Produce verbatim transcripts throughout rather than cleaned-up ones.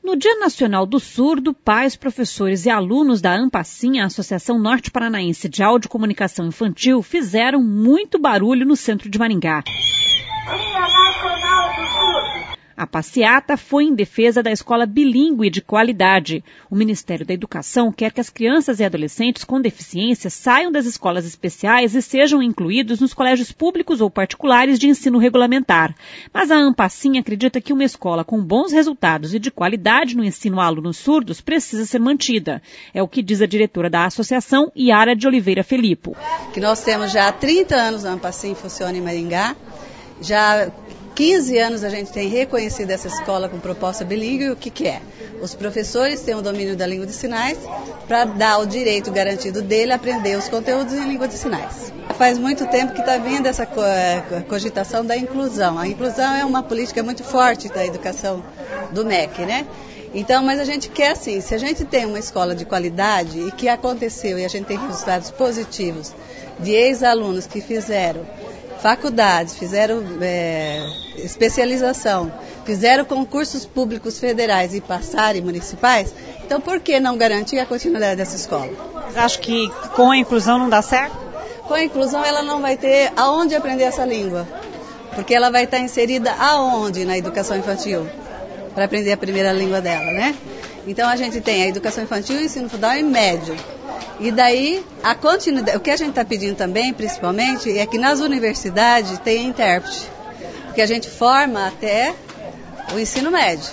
No Dia Nacional do Surdo, pais, professores e alunos da ANPACIM, a Associação Norte Paranaense de Audiocomunicação Infantil, fizeram muito barulho no centro de Maringá. Dia Nacional do Surdo. A passeata foi em defesa da escola bilíngue de qualidade. O Ministério da Educação quer que as crianças e adolescentes com deficiência saiam das escolas especiais e sejam incluídos nos colégios públicos ou particulares de ensino regulamentar. Mas a ANPACIM acredita que uma escola com bons resultados e de qualidade no ensino a alunos surdos precisa ser mantida. É o que diz a diretora da associação, Yara de Oliveira Felipo. Que nós temos já há trinta anos a ANPACIM funciona em Maringá. Já quinze anos a gente tem reconhecido essa escola com proposta bilíngue. O que, que é? Os professores têm o domínio da língua de sinais para dar o direito garantido dele a aprender os conteúdos em língua de sinais. Faz muito tempo que está vindo essa cogitação da inclusão. A inclusão é uma política muito forte da educação do M E C, né? Então, mas a gente quer assim, se a gente tem uma escola de qualidade e que aconteceu e a gente tem resultados positivos de ex-alunos que fizeram faculdades, fizeram é, especialização, fizeram concursos públicos federais e passaram em municipais, então por que não garantir a continuidade dessa escola? Você acha que com a inclusão não dá certo? Com a inclusão ela não vai ter aonde aprender essa língua, porque ela vai estar inserida aonde na educação infantil, para aprender a primeira língua dela, né? Então a gente tem a educação infantil, o ensino fundamental e médio. E daí, a continuidade, o que a gente está pedindo também, principalmente, é que nas universidades tenha intérprete, porque a gente forma até o ensino médio.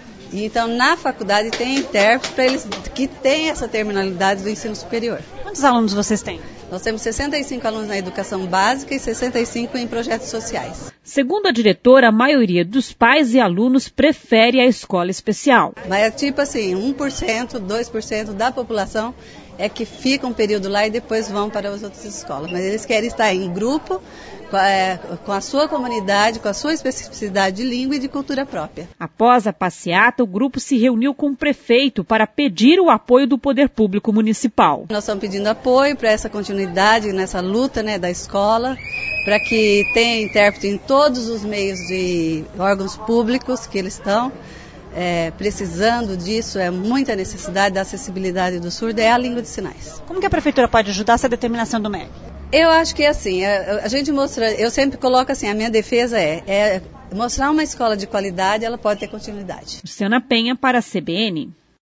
E então, na faculdade tem intérprete para eles que têm essa terminalidade do ensino superior. Quantos alunos vocês têm? Nós temos sessenta e cinco alunos na educação básica e sessenta e cinco em projetos sociais. Segundo a diretora, a maioria dos pais e alunos prefere a escola especial. Mas é tipo assim, um por cento, dois por cento da população é que fica um período lá e depois vão para as outras escolas. Mas eles querem estar em grupo, com a, com a sua comunidade, com a sua especificidade de língua e de cultura própria. Após a passeata, o grupo se reuniu com o prefeito para pedir o apoio do poder público municipal. Nós estamos pedindo apoio para essa continuidade, nessa luta, né, da escola, para que tenha intérprete em todos os meios de órgãos públicos que eles estão. É, precisando disso, é muita necessidade da acessibilidade do surdo, é a língua de sinais. Como que a prefeitura pode ajudar essa determinação do M E C? Eu acho que é assim, a, a gente mostra, eu sempre coloco assim, a minha defesa é, é mostrar uma escola de qualidade, ela pode ter continuidade. Luciana Penha para a C B N.